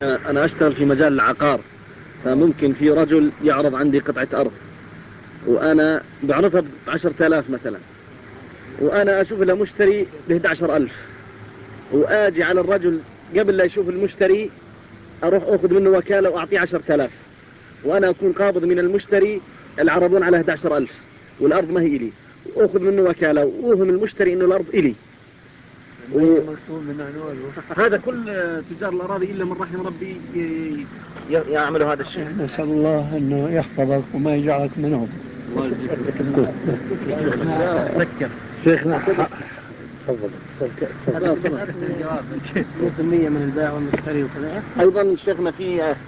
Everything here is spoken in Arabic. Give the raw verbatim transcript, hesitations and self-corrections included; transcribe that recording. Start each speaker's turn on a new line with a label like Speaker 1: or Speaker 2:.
Speaker 1: أنا أشتغل في مجال العقار، فممكن في رجل يعرض عندي قطعة أرض وأنا بعرضها بعشرة آلاف مثلا، وأنا أشوف له مشتري بإحدى عشر ألف، وآجي على الرجل قبل لا يشوف المشتري أروح أخذ منه وكالة وأعطيه عشرة آلاف، وأنا أكون قابض من المشتري العرضون على إحدى عشر ألف والأرض ما هي إلي، وأخذ منه وكالة وأوهم المشتري إنه الأرض إلي. و... هذا كل تجار الأراضي إلا من رحم ربي يعملوا هذا الشيء.
Speaker 2: نسأل الله أنه يحفظك وما يجعلك منهم.
Speaker 1: الله يجزيك. فكر
Speaker 2: شيخنا
Speaker 1: تفضل. هذا الجواب ثلاث بالمية من البائع والمشتري وكذا. أيضا شيخنا في